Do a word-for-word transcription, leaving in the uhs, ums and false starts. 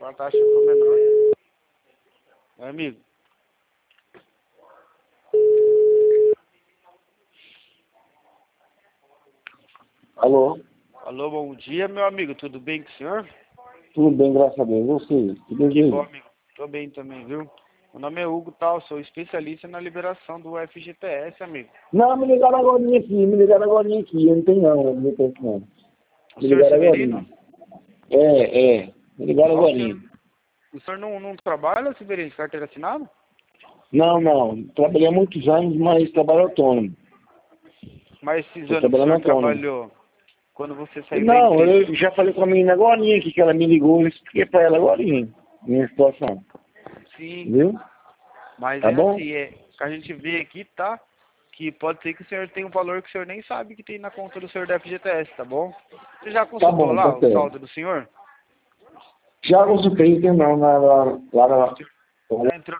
A taxa for menor. É, amigo. Alô? Alô, bom dia, meu amigo. Tudo bem com o senhor? Tudo bem, graças a Deus. Você? Tudo Que bem? bom, amigo. Tô bem também, viu? Meu nome é Hugo, tal. Sou especialista na liberação do F G T S, amigo. Não, me ligaram agora aqui, me ligaram agora aqui. Eu não tenho não, não me penso não. O Me senhor ligaram agora. Severino? É, é. Me ligaram Ah, o agora. senhor, o senhor não, não trabalha, Severino, de carteira assinada? Não, não. Trabalhei há muitos anos, mas trabalho autônomo. Mas esses Estou anos que o trabalhando senhor autônomo. trabalhou, quando você saiu da Não, empresa... eu já falei com a menina agora aqui, que ela me ligou, eu expliquei pra ela agora minha situação. Sim, Viu? mas Tá é bom? assim, é, a gente vê aqui, tá? Que pode ser que o senhor tenha um valor que o senhor nem sabe que tem na conta do senhor da F G T S, tá bom? Você já Tá consultou bom, lá tá o certo. saldo do senhor? Já consultei, tem não, lá, lá, lá, lá, Já entrou